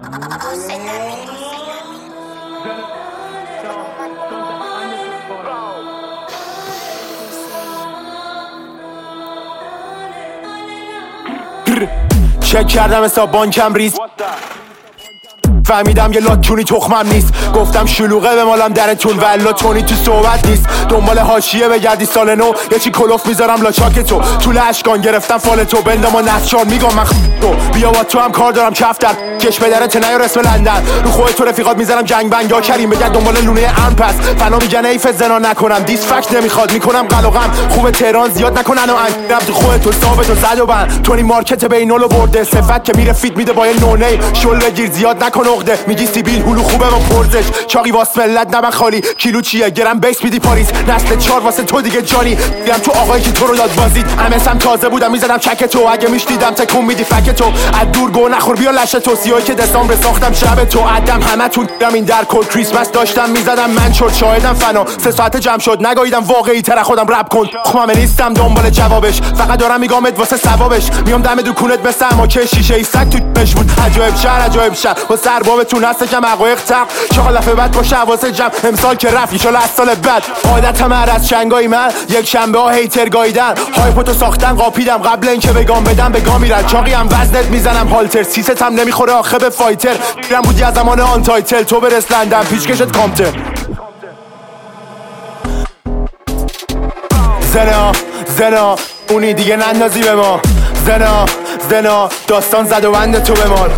چک کردم حساب بانکم ریز، فهمیدم یه لاتونی تخمم نیست. گفتم شلوغه به مالم درتون والا تونی تو صحبت نیست. دنبال حاشیه بگردی سال نو یه چی کلوف میذارم لاچاک تو. طول اشکان گرفتم فال تو بندم و نفچار میگم من تو. بیا با تو هم کار دارم کف در کش بدرت نیار اسم لندن. رو خود تو رفیقات میذارم جنگ بنگ یا کریم بگرد دنبال لونه ام پس فنا میگن ایف زنا نکنم. دیس فکت نمیخواد میکنم قلقم. خوب تهران زیاد نکنن و انگرم تو خودت تو ثابت و زد و بند. تونی مارکت بینول برده صفت که میره فیت میده با یه نونی شل بگیر زیاد نکن عقده. میگی سیبیل هلو خوبه با پرزش چاقی واس ملت نه من خالی. کیلو چیه گرم بیس میدی پاریس نسل 4 واسه تو دیگه جانی. میرم تو آقایی که تو رو داد بازید امسم تازه بودم میزدم چک تو. اگه میشدیدم تکون میدی فک تو. از دور گو نخور بیا لشه تو. سیایی که دسامبر ساختم شب تو عدم همتون گیرم این در کل کریسمس داشتم میزدم من شد شاهدم فنا 3 ساعت جمع شد نگاییدم واقعی تر خودم رپ کن. خمم نیستم دنبال جوابش فقط دارم میگامت واسه ثوابش. میام دم دکونت مثل اماکه شیشه ای سگ تو مش بود. عجایب شهر با سربابتون هست کم عقایق تق چاق لفه بعد باشه حواسه جمع امسال که رفت ایشالا از سال بعد. عادتم هر از چنگای من یک شنبه ها هیتر گاییدن هایپوتو ساختن قاپیدم قبل اینکه بگام بدم به گام میرن. چاقی هم وزنت میزنم هالتر سیست هم نمیخوره آخه به فایتر. میرم بودی از زمان آن تایتل تو برس لندن پیچکشت کامتر. زنا اونی دیگه نندازی به ما. زنا داستان زد و بند تو بمال.